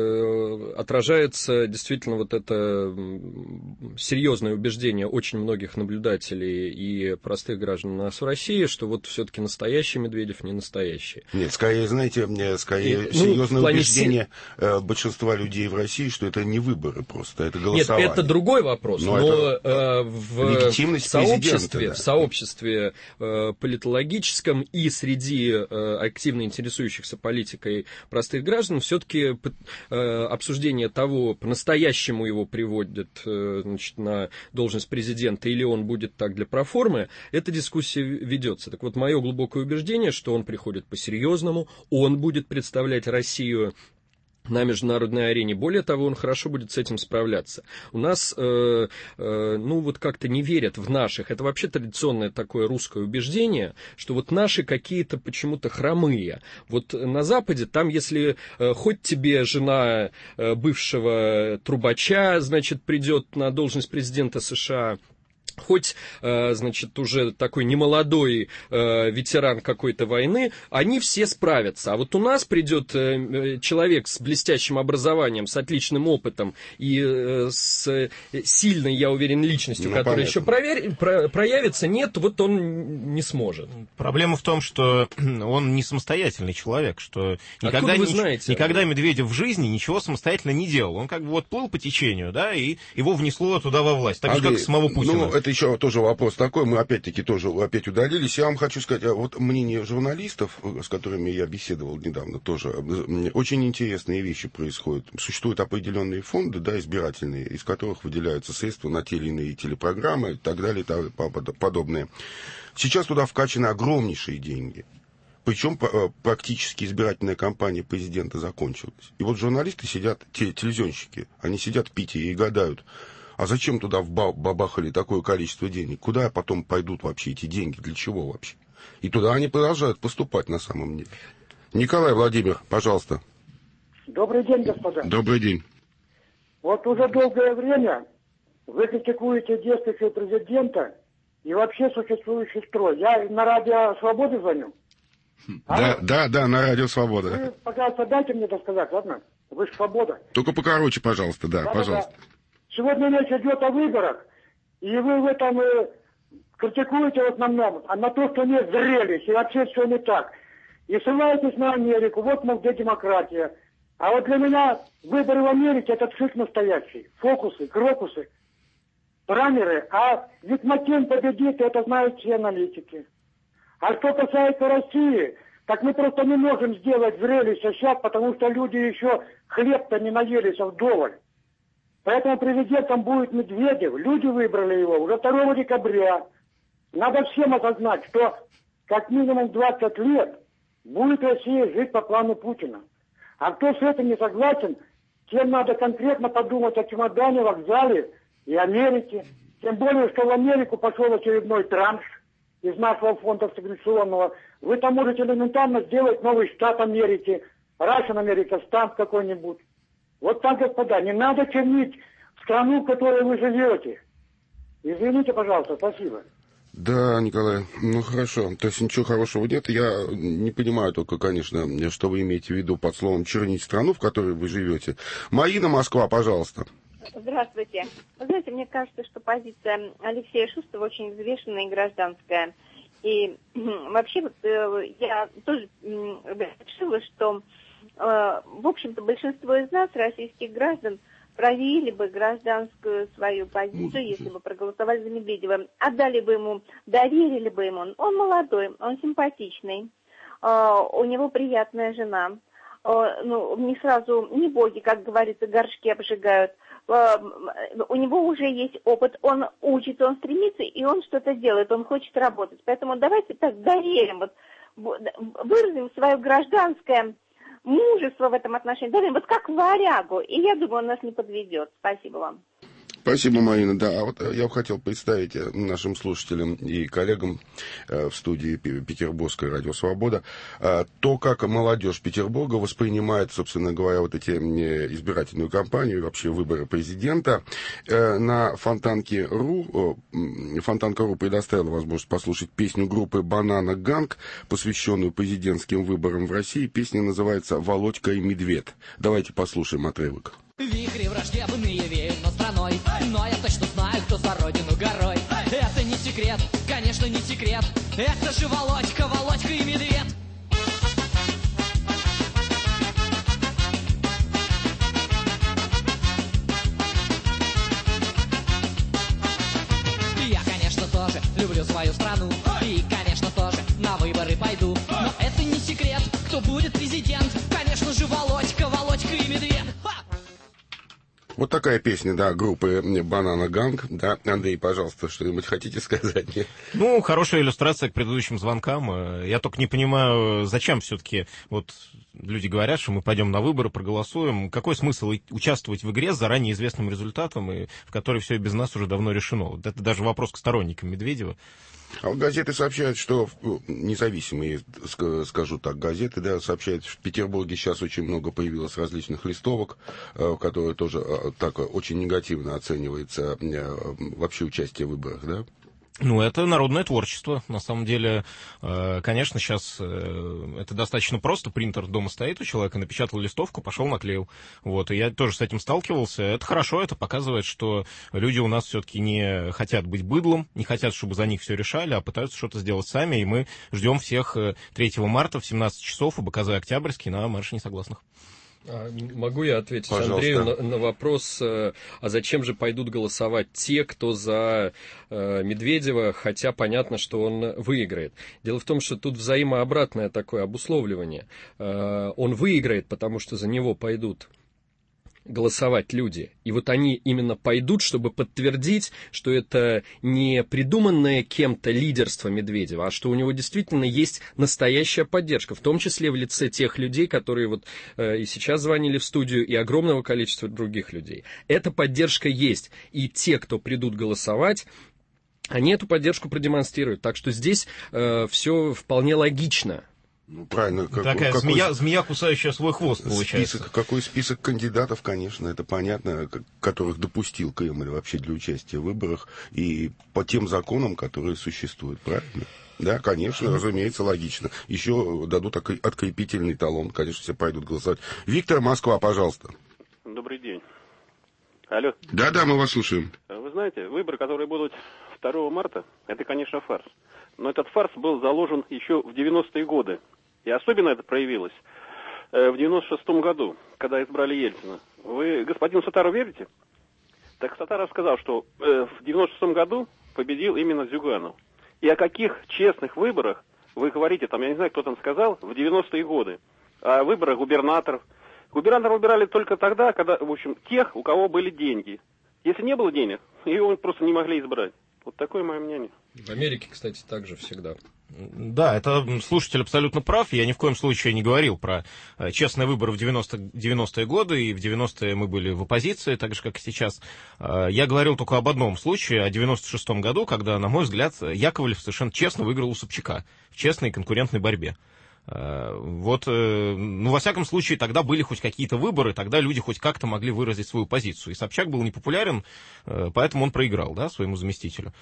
отражается действительно вот это серьезное убеждение очень многих наблюдателей и простых граждан у нас в России, что вот все-таки настоящий Медведев не настоящий. Нет, скорее, знаете, серьезное убеждение большинства людей в России, что это не выборы просто, это голосование. Нет, это другой вопрос, но в сообществе политологическом и среди активно интересующихся политикой простых граждан все-таки обсуждение того, по-настоящему его приводят, значит, на должность президента или он будет так для проформы, эта дискуссия ведется. Так вот, мое глубокое убеждение, что он приходит по-серьезному, он будет представлять Россию на международной арене. Более того, он хорошо будет с этим справляться. У нас, вот как-то не верят в наших. Это вообще традиционное такое русское убеждение, что вот наши какие-то почему-то хромые. Вот на Западе, там, если хоть тебе жена бывшего трубача, значит, придет на должность президента США, хоть, значит, уже такой немолодой ветеран какой-то войны, они все справятся. А вот у нас придет человек с блестящим образованием, с отличным опытом и с сильной, я уверен, личностью, которая еще проявится, нет, вот он не сможет. Проблема в том, что он не самостоятельный человек, что никогда Медведев в жизни ничего самостоятельно не делал. Он как бы вот плыл по течению, да, и его внесло туда во власть, так же, как и самого Путина. Это еще тоже вопрос такой, мы опять-таки тоже удалились. Я вам хочу сказать, вот мнение журналистов, с которыми я беседовал недавно тоже, очень интересные вещи происходят. Существуют определенные фонды, да, избирательные, из которых выделяются средства на те или иные телепрограммы и так далее, и тому подобное. Сейчас туда вкачаны огромнейшие деньги. Причем практически избирательная кампания президента закончилась. И вот журналисты сидят, телевизионщики, они сидят в Питере и гадают, а зачем туда вбабахали такое количество денег? Куда потом пойдут вообще эти деньги? Для чего вообще? И туда они продолжают поступать на самом деле. Николай Владимир, пожалуйста. Добрый день, господа. Добрый день. Вот уже долгое время вы критикуете действия президента и вообще существующий строй. Я на радио «Свобода» звоню. Да, на радио «Свобода». Вы, пожалуйста, дайте мне досказать, ладно? Вы же «Свобода». Только покороче, пожалуйста, да, пожалуйста. Сегодня речь идет о выборах, и вы в этом критикуете в основном, а на то, что нет зрелищ, и вообще все не так. И ссылаетесь на Америку, вот, мол, где демократия. А вот для меня выборы в Америке — это цирк настоящий. Фокусы, крокусы, пранеры. А ведь Маккейн победит, это знают все аналитики. А что касается России, так мы просто не можем сделать зрелище сейчас, потому что люди еще хлеб-то не наелись вдоволь. Поэтому президентом будет Медведев. Люди выбрали его уже 2 декабря. Надо всем осознать, что как минимум 20 лет будет Россия жить по плану Путина. А кто с этим не согласен, тем надо конкретно подумать о чемодане, вокзале и Америке. Тем более, что в Америку пошел очередной транш из нашего фонда сегрегационного. Вы там можете элементарно сделать новый штат Америки, Russian America Stamp какой-нибудь. Вот так, господа, не надо чернить страну, в которой вы живете. Извините, пожалуйста, спасибо. Да, Николай, ну хорошо. То есть ничего хорошего нет. Я не понимаю только, конечно, что вы имеете в виду под словом «чернить страну», в которой вы живете. Марина, Москва, пожалуйста. Здравствуйте. Вы знаете, мне кажется, что позиция Алексея Шустова очень взвешенная и гражданская. И вообще вот, я тоже решила, что, в общем-то, большинство из нас, российских граждан, проявили бы гражданскую свою позицию, если бы проголосовали за Медведева. Отдали бы ему, доверили бы ему. Он молодой, он симпатичный, у него приятная жена. Ну, не сразу, не боги, как говорится, горшки обжигают. У него уже есть опыт, он учится, он стремится, и он что-то делает, он хочет работать. Поэтому давайте так доверим, вот, выразим свое гражданское мужество в этом отношении, доверим, вот как варягу, и я думаю, он нас не подведет. Спасибо вам. Спасибо, Марина. Да, а вот я хотел представить нашим слушателям и коллегам в студии Петербургской радио «Свобода» то, как молодежь Петербурга воспринимает, собственно говоря, вот эти избирательную кампанию и вообще выборы президента. На Фонтанке.ру предоставила возможность послушать песню группы «Банана Ганг», посвященную президентским выборам в России. Песня называется «Володька и медведь». Давайте послушаем отрывок. Вихри враждебные веют над страной, но я точно знаю, кто за родину горой. Это не секрет, конечно, не секрет. Это же Володька, Володька и медведь. Я, конечно, тоже люблю свою страну. И, конечно, тоже на выборы пойду. Но это не секрет, кто будет президент. Конечно же, Володька, Володька и медведь. Вот такая песня, да, группы «Банана Ганг». Да, Андрей, пожалуйста, что-нибудь хотите сказать? Ну, хорошая иллюстрация к предыдущим звонкам. Я только не понимаю, зачем все-таки вот люди говорят, что мы пойдем на выборы, проголосуем. Какой смысл участвовать в игре с заранее известным результатом, и в которой все и без нас уже давно решено? Вот это даже вопрос к сторонникам Медведева. А вот газеты сообщают, что, независимые, скажу так, газеты, да, сообщают, что в Петербурге сейчас очень много появилось различных листовок, которые тоже так очень негативно оценивается вообще участие в выборах, да? Ну, это народное творчество, на самом деле. Конечно, сейчас это достаточно просто. Принтер дома стоит у человека, напечатал листовку, пошел, наклеил. Вот, и я тоже с этим сталкивался. Это хорошо, это показывает, что люди у нас все-таки не хотят быть быдлом, не хотят, чтобы за них все решали, а пытаются что-то сделать сами. И мы ждем всех 3 марта в 17 часов у БКЗ «Октябрьский» на марше несогласных. Могу я ответить, пожалуйста, Андрею на вопрос, а зачем же пойдут голосовать те, кто за Медведева, хотя понятно, что он выиграет. Дело в том, что тут взаимообратное такое обусловливание. Он выиграет, потому что за него пойдут голосовать люди. И вот они именно пойдут, чтобы подтвердить, что это не придуманное кем-то лидерство Медведева, а что у него действительно есть настоящая поддержка, в том числе в лице тех людей, которые вот и сейчас звонили в студию, и огромного количества других людей. Эта поддержка есть. И те, кто придут голосовать, они эту поддержку продемонстрируют. Так что здесь все вполне логично. Ну, правильно. Такая змея, кусающая свой хвост, получается. Какой список кандидатов, конечно, это понятно, которых допустил Кремль вообще для участия в выборах, и по тем законам, которые существуют, правильно? Да, конечно, разумеется, логично. Еще дадут открепительный талон, конечно, все пойдут голосовать. Виктор, Москва, пожалуйста. Добрый день. Алло. Да, мы вас слушаем. Вы знаете, выборы, которые будут 2 марта, это, конечно, фарс. Но этот фарс был заложен еще в 90-е годы. И особенно это проявилось в 96-м году, когда избрали Ельцина. Вы господину Саттару верите? Так Саттаров сказал, что в 96-м году победил именно Зюганов. И о каких честных выборах вы говорите, там, я не знаю, кто там сказал, в 90-е годы, о выборах губернаторов. Губернаторов выбирали только тогда, когда, в общем, тех, у кого были деньги. Если не было денег, его просто не могли избрать. Вот такое мое мнение. В Америке, кстати, так же всегда. Да, это слушатель абсолютно прав. Я ни в коем случае не говорил про честные выборы в 90-е годы, и в 90-е мы были в оппозиции, так же, как и сейчас. Я говорил только об одном случае, о 96-м году, когда, на мой взгляд, Яковлев совершенно честно выиграл у Собчака в честной конкурентной борьбе. Вот, ну, во всяком случае, тогда были хоть какие-то выборы, тогда люди хоть как-то могли выразить свою позицию. И Собчак был непопулярен, поэтому он проиграл, да, своему заместителю.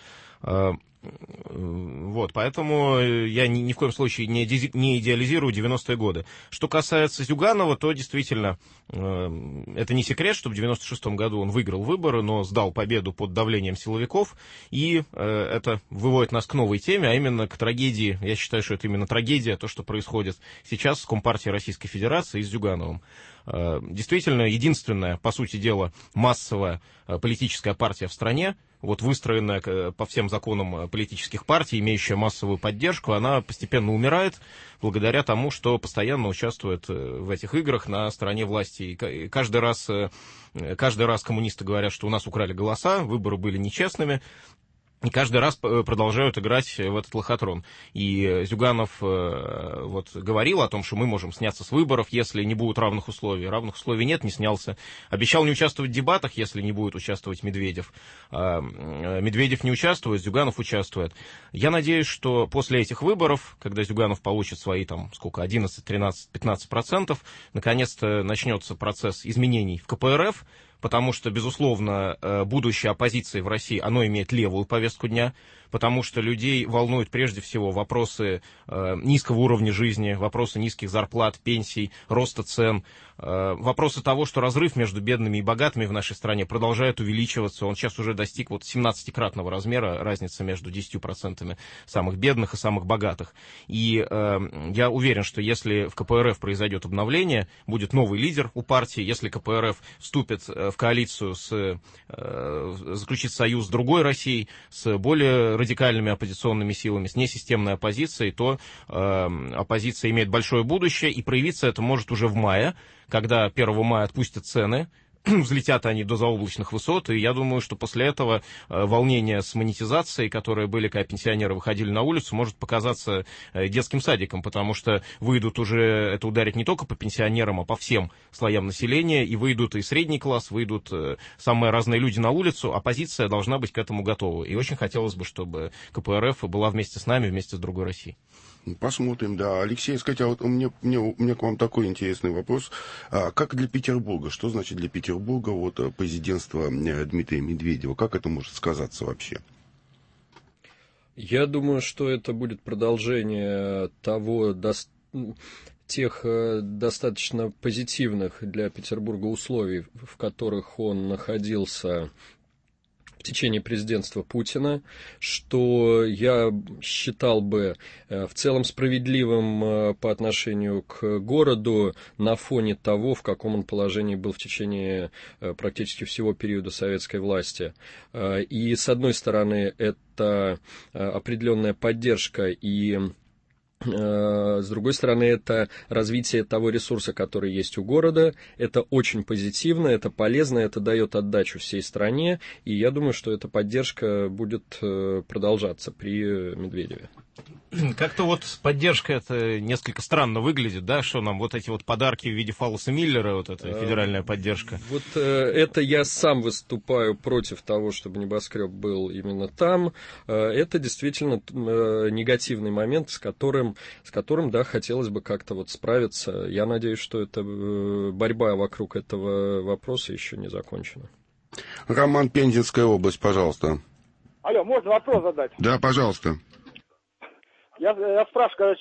Вот, поэтому я ни в коем случае не идеализирую 90-е годы. Что касается Зюганова, то действительно это не секрет, что в 96-м году он выиграл выборы, но сдал победу под давлением силовиков, и это выводит нас к новой теме, а именно к трагедии. Я считаю, что это именно трагедия, то, что происходит сейчас с Компартией Российской Федерации и с Зюгановым. Действительно, единственная, по сути дела, массовая политическая партия в стране, вот выстроенная по всем законам политических партий, имеющая массовую поддержку, она постепенно умирает благодаря тому, что постоянно участвует в этих играх на стороне власти. И каждый раз коммунисты говорят, что у нас украли голоса, выборы были нечестными. И каждый раз продолжают играть в этот лохотрон. И Зюганов вот говорил о том, что мы можем сняться с выборов, если не будут равных условий. Равных условий нет, не снялся. Обещал не участвовать в дебатах, если не будет участвовать Медведев. Медведев не участвует, Зюганов участвует. Я надеюсь, что после этих выборов, когда Зюганов получит свои там, сколько, 11, 13, 15%, наконец-то начнется процесс изменений в КПРФ, потому что, безусловно, будущее оппозиции в России, оно имеет левую повестку дня, потому что людей волнуют прежде всего вопросы низкого уровня жизни, вопросы низких зарплат, пенсий, роста цен, вопросы того, что разрыв между бедными и богатыми в нашей стране продолжает увеличиваться. Он сейчас уже достиг вот 17-кратного размера, разница между 10% самых бедных и самых богатых. И я уверен, что если в КПРФ произойдет обновление, будет новый лидер у партии, если КПРФ вступит в коалицию, заключит союз с другой Россией, с более радикальными оппозиционными силами, с несистемной оппозицией, то оппозиция имеет большое будущее, и проявиться это может уже в мае, когда 1 мая отпустят цены, взлетят они до заоблачных высот, и я думаю, что после этого волнение с монетизацией, которые были, когда пенсионеры выходили на улицу, может показаться детским садиком, потому что выйдут уже, это ударит не только по пенсионерам, а по всем слоям населения, и выйдут и средний класс, выйдут самые разные люди на улицу, оппозиция должна быть к этому готова. И очень хотелось бы, чтобы КПРФ была вместе с нами, вместе с другой Россией. Посмотрим, да. Алексей, скажите, а вот у меня к вам такой интересный вопрос. Как для Петербурга? Что значит для Петербурга вот президентство Дмитрия Медведева? Как это может сказаться вообще? Я думаю, что это будет продолжение тех достаточно позитивных для Петербурга условий, в которых он находился в течение президентства Путина, что я считал бы в целом справедливым по отношению к городу на фоне того, в каком он положении был в течение практически всего периода советской власти. И, с одной стороны, это определенная поддержка и с другой стороны, это развитие того ресурса, который есть у города. Это очень позитивно, это полезно, это дает отдачу всей стране. И я думаю, что эта поддержка будет продолжаться при Медведеве. Как-то вот поддержка это несколько странно выглядит, да, что нам вот эти вот подарки в виде фаллоса Миллера, вот эта федеральная поддержка. Вот это я сам выступаю против того, чтобы небоскреб был именно там. Это действительно негативный момент, с которым, да, хотелось бы как-то вот справиться. Я надеюсь, что эта борьба вокруг этого вопроса еще не закончена. Роман, Пензенская область, пожалуйста. Алло, можно вопрос задать? Да, пожалуйста. Я спрашиваю,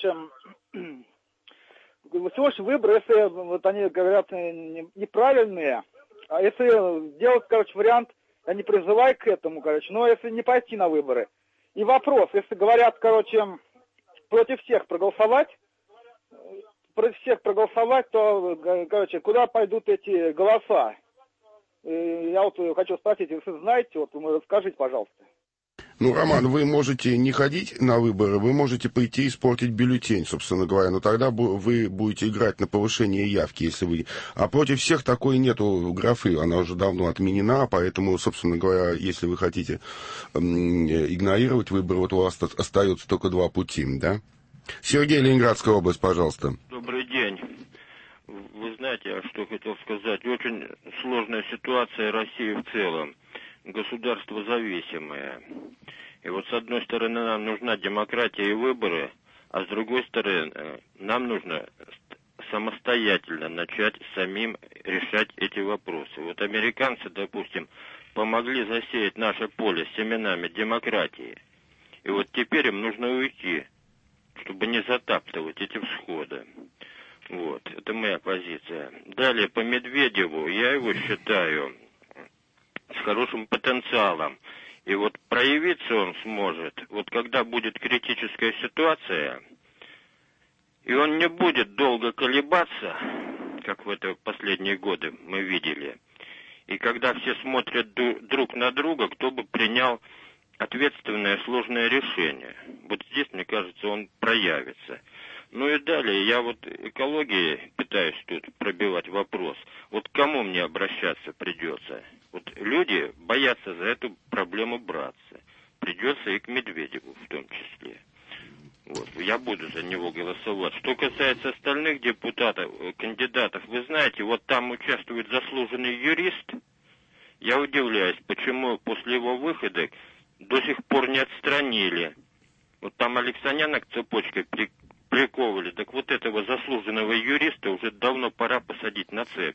сегодня выборы, если вот они говорят неправильные, а если делать, вариант, я не призываю к этому, но если не пойти на выборы. И вопрос, если говорят, против всех проголосовать, то, куда пойдут эти голоса? Я вот хочу спросить, если знаете, вот вы расскажите, пожалуйста. Ну, Роман, вы можете не ходить на выборы, вы можете прийти и испортить бюллетень, собственно говоря, но тогда вы будете играть на повышение явки, если вы... А против всех такой нету графы, она уже давно отменена, поэтому, собственно говоря, если вы хотите игнорировать выборы, вот у вас остается только два пути, да? Сергей, Ленинградская область, пожалуйста. Добрый день. Вы знаете, я что хотел сказать. Очень сложная ситуация России в целом. Государство зависимое. И вот с одной стороны нам нужна демократия и выборы, а с другой стороны нам нужно самостоятельно начать самим решать эти вопросы. Вот американцы, допустим, помогли засеять наше поле семенами демократии. И вот теперь им нужно уйти, чтобы не затаптывать эти всходы. Вот, это моя позиция. Далее, по Медведеву, я его считаю с хорошим потенциалом. И вот проявиться он сможет, вот когда будет критическая ситуация, и он не будет долго колебаться, как в это последние годы мы видели. И когда все смотрят друг на друга, кто бы принял ответственное сложное решение. Вот здесь, мне кажется, он проявится. Ну и далее, я вот экологией пытаюсь тут пробивать вопрос. Вот к кому мне обращаться придется? Вот люди боятся за эту проблему браться. Придется и к Медведеву в том числе. Вот, я буду за него голосовать. Что касается остальных депутатов, кандидатов, вы знаете, вот там участвует заслуженный юрист. Я удивляюсь, почему после его выхода до сих пор не отстранили. Вот там Алексаняна к цепочке приковывали. Так вот этого заслуженного юриста уже давно пора посадить на цепь.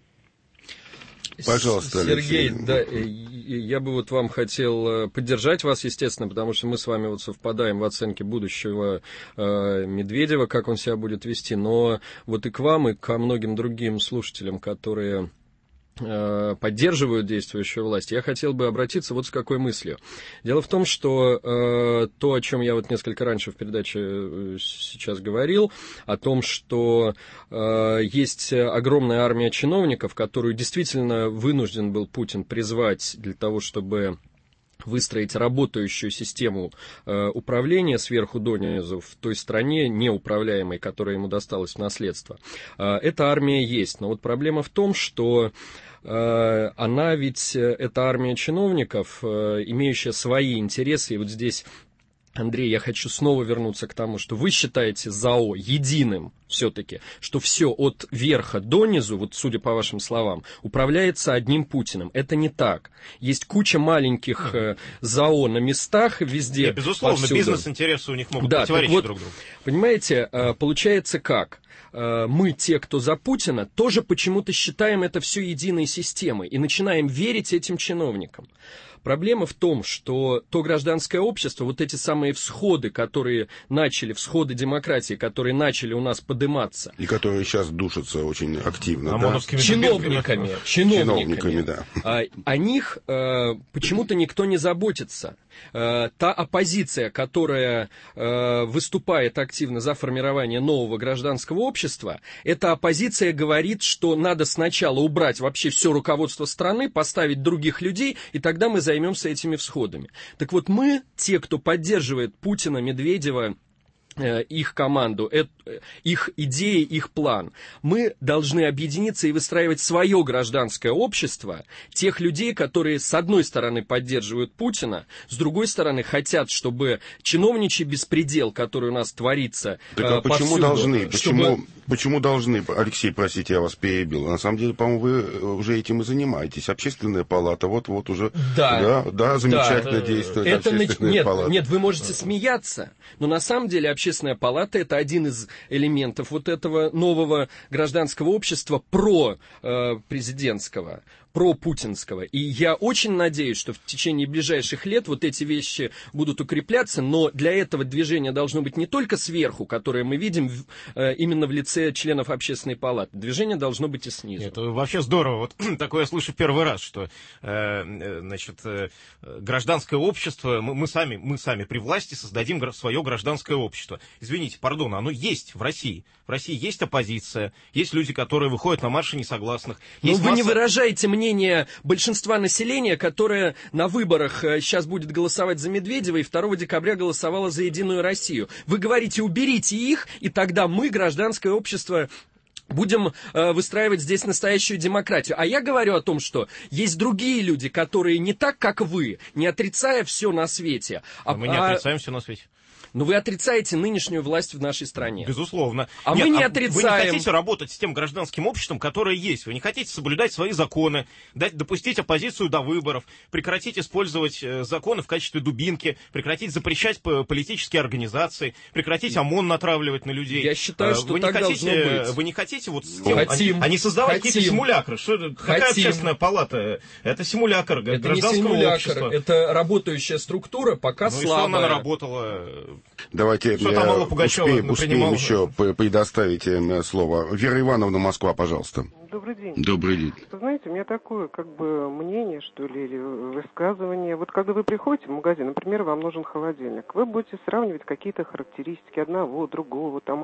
Пожалуйста, Сергей, да, я бы вот вам хотел поддержать вас, естественно, потому что мы с вами вот совпадаем в оценке будущего Медведева, как он себя будет вести, но вот и к вам, и ко многим другим слушателям, которые поддерживают действующую власть, я хотел бы обратиться вот с какой мыслью. Дело в том, что то, о чем я вот несколько раньше в передаче сейчас говорил, о том, что есть огромная армия чиновников, которую действительно вынужден был Путин призвать для того, чтобы выстроить работающую систему управления сверху донизу в той стране неуправляемой, которая ему досталась в наследство. Эта армия есть, но вот проблема в том, что она ведь, эта армия чиновников, имеющая свои интересы, и вот здесь, Андрей, я хочу снова вернуться к тому, что вы считаете ЗАО единым все-таки, что все от верха до низу, вот судя по вашим словам, управляется одним Путиным. Это не так. Есть куча маленьких ЗАО на местах везде. Нет, безусловно, бизнес-интересы у них могут противоречить вот, друг другу. Понимаете, получается как? Мы, те, кто за Путина, тоже почему-то считаем это все единой системой и начинаем верить этим чиновникам. Проблема в том, что то гражданское общество, вот эти самые всходы, которые начали, всходы демократии, которые начали у нас подниматься. И которые сейчас душатся очень активно. Чиновниками, да. О них почему-то никто не заботится. Та оппозиция, которая выступает активно за формирование нового гражданского общества, эта оппозиция говорит, что надо сначала убрать вообще все руководство страны, поставить других людей, и тогда мы займемся этими всходами. Так вот мы, те, кто поддерживает Путина, Медведева, их команду, их идеи, их план. Мы должны объединиться и выстраивать свое гражданское общество, тех людей, которые с одной стороны поддерживают Путина, с другой стороны хотят, чтобы чиновничий беспредел, который у нас творится, так, а почему должны? Почему должны? Алексей, простите, я вас перебил. На самом деле, по-моему, вы уже этим и занимаетесь. Общественная палата, вот уже замечательно действует общественная палата. Нет, вы можете смеяться, но на самом деле Общественная палата — это один из элементов вот этого нового гражданского общества про-президентского, про-путинского. И я очень надеюсь, что в течение ближайших лет вот эти вещи будут укрепляться, но для этого движение должно быть не только сверху, которое мы видим именно в лице членов Общественной палаты. Движение должно быть и снизу. Это вообще здорово. Вот такое я слышу первый раз, что гражданское общество, мы сами при власти создадим свое гражданское общество. Извините, пардон, оно есть в России. В России есть оппозиция, есть люди, которые выходят на марши несогласных. Но вы не выражаете мне мнение большинства населения, которое на выборах сейчас будет голосовать за Медведева и 2 декабря голосовало за «Единую Россию». Вы говорите, уберите их, и тогда мы, гражданское общество, будем выстраивать здесь настоящую демократию. А я говорю о том, что есть другие люди, которые не так, как вы, не отрицая все на свете. Мы не отрицаем все на свете. Но вы отрицаете нынешнюю власть в нашей стране. Безусловно. Мы не отрицаем. Вы не хотите работать с тем гражданским обществом, которое есть. Вы не хотите соблюдать свои законы, допустить оппозицию до выборов, прекратить использовать законы в качестве дубинки, прекратить запрещать политические организации, прекратить ОМОН натравливать на людей. Я считаю, что так должно быть. Вы не хотите вот с тем, хотим, а не создавать какие-то симулякры? Какая общественная палата? Это симулякр гражданского общества. Это работающая структура, пока слабая. И что она наработала? Давайте успеем еще предоставить слово. Вера Ивановна, Москва, пожалуйста. Добрый день. Добрый день. Вы знаете, у меня такое, мнение, что ли, или высказывание. Вот когда вы приходите в магазин, например, вам нужен холодильник, вы будете сравнивать какие-то характеристики одного, другого, там,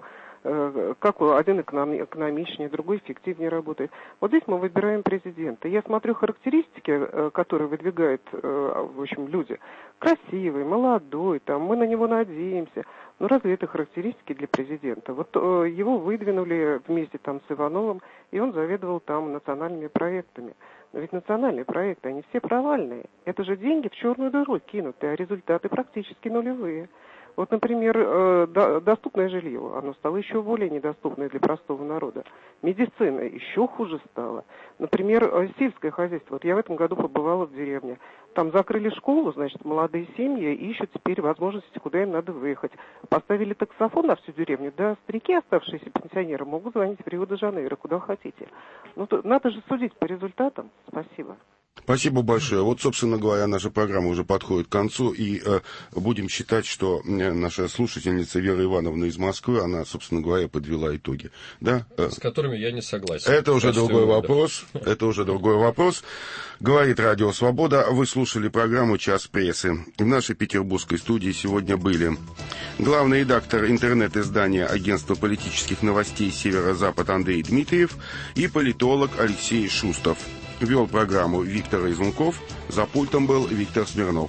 как один экономичнее, другой эффективнее работает. Вот здесь мы выбираем президента. Я смотрю характеристики, которые выдвигают, в общем, люди. Красивый, молодой, там, мы на него надеемся. Но разве это характеристики для президента? Вот его выдвинули вместе там с Ивановым, и он заведовал там национальными проектами. Но ведь национальные проекты, они все провальные. Это же деньги в черную дыру кинуты, а результаты практически нулевые. Вот, например, доступное жилье, оно стало еще более недоступное для простого народа. Медицина еще хуже стала. Например, сельское хозяйство. Вот я в этом году побывала в деревне. Там закрыли школу, значит, молодые семьи ищут теперь возможности, куда им надо выехать. Поставили таксофон на всю деревню, да, старики, оставшиеся пенсионеры, могут звонить в Рио-де-Жанейро, куда хотите. Ну, надо же судить по результатам. Спасибо. Спасибо большое. Вот, собственно говоря, наша программа уже подходит к концу, и будем считать, что наша слушательница Вера Ивановна из Москвы, она, собственно говоря, подвела итоги. Да? С которыми я не согласен. Это уже другой вопрос. Это уже другой вопрос. Говорит Радио Свобода. Вы слушали программу «Час прессы». В нашей петербургской студии сегодня были главный редактор интернет-издания Агентства политических новостей «Северо-Запад» Андрей Дмитриев и политолог Алексей Шустов. Вел программу Виктор Изунков, за пультом был Виктор Смирнов.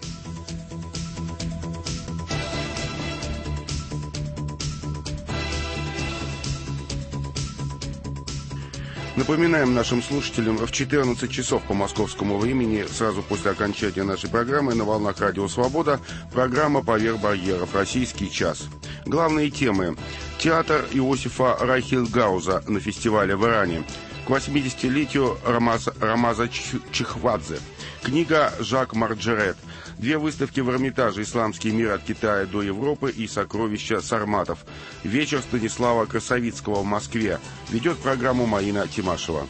Напоминаем нашим слушателям, в 14 часов по московскому времени, сразу после окончания нашей программы, на волнах Радио Свобода, программа «Поверх барьеров. Российский час». Главные темы. Театр Иосифа Райхельгауза на фестивале в Иране. К 80-летию Рамаза Чехвадзе. Книга Жак Марджерет. 2 выставки в Эрмитаже «Исламский мир от Китая до Европы» и «Сокровища сарматов». Вечер Станислава Красовицкого в Москве. Ведет программу Марина Тимашева.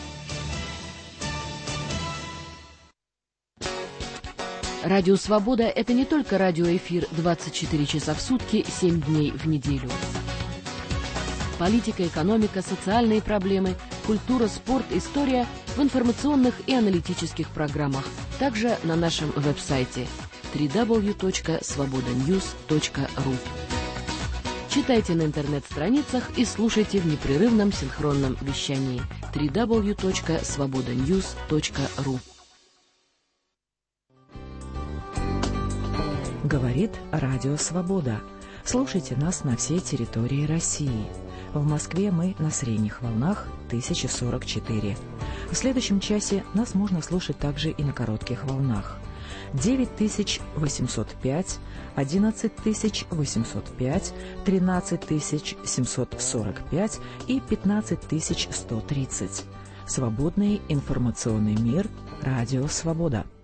Радио «Свобода» — это не только радиоэфир 24 часа в сутки, 7 дней в неделю. Политика, экономика, социальные проблемы, культура, спорт, история в информационных и аналитических программах. Также на нашем веб-сайте www.svobodanews.ru. Читайте на интернет-страницах и слушайте в непрерывном синхронном вещании www.svobodanews.ru. Говорит Радио Свобода. Слушайте нас на всей территории России. В Москве мы на средних волнах 1044. В следующем часе нас можно слушать также и на коротких волнах. 9805, 11805, 13745 и 15130. Свободный информационный мир. Радио Свобода.